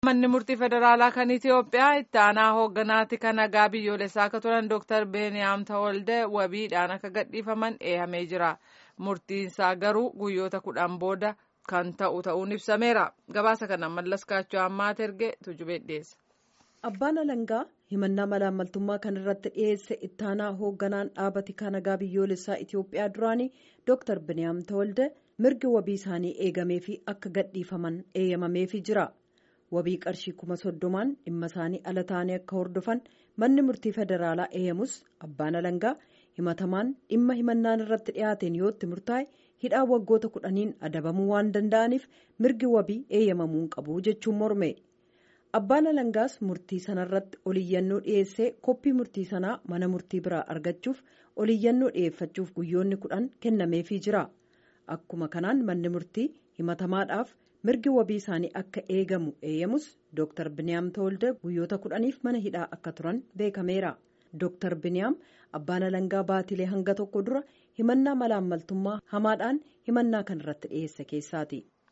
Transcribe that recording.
Manni murtii federaalaa kan Itiyoophiyaa itti aanaa hoogganaatti kan nagaa biyyoolessaa akka turan Dr. Beniyaam Tawolde wabiidhaan akka gadhiifaman eeyyamee jira. Murtiinsaa garuu guyyoota 10 booda kan ta'uun ibsameera. Gabaasa kana Mallas Kaachoo ammaa erge Tujubee dhiyeessa. Abbaan alangaa himannaa malaammaltummaa kan irratti dhiyeesse itti aanaa hoogganaan dhaabati kan nagaa biyyoolessaa Itiyoophiyaa duraanii Dr. Beniyaam Tawolde mirgi wabii isaanii eegamee fi akka gadhiifaman eeyyamameefii jira. Wabii qarshii 30,000 dhimma isaanii ala ta'anii akka hordofan manni murtii federaalaa eeyyamus abbaan alangaa himatamaan dhimma himannaan irratti dhiyaateen yootti murtaa'e hidhaa waggoota 10 adabamuu waan danda'aniif mirgi wabii eeyyamamuu qabu jechuun morme. Abbaan alangaas murtii sanarratti oliyyannoo dhiyeessee koppii murtii sanaa mana murtii biraa argachuuf oliyyannoo dhiyeeffachuuf guyyoonni 10 kennameefii jira. Akkuma kanaan manni murtii himatamaadhaaf mirgi wabii isaanii akka eegamu eeyyamus Dr. Beniyaam Tawolde guyyoota 10f mana hidhaa akka turan beekameera. Dr. Beniyaam abbaan alangaa baatilee hanga tokko dura himannaa malaammaltummaa hamaadhaan himannaa kan irratti dhiyeesse keessaati.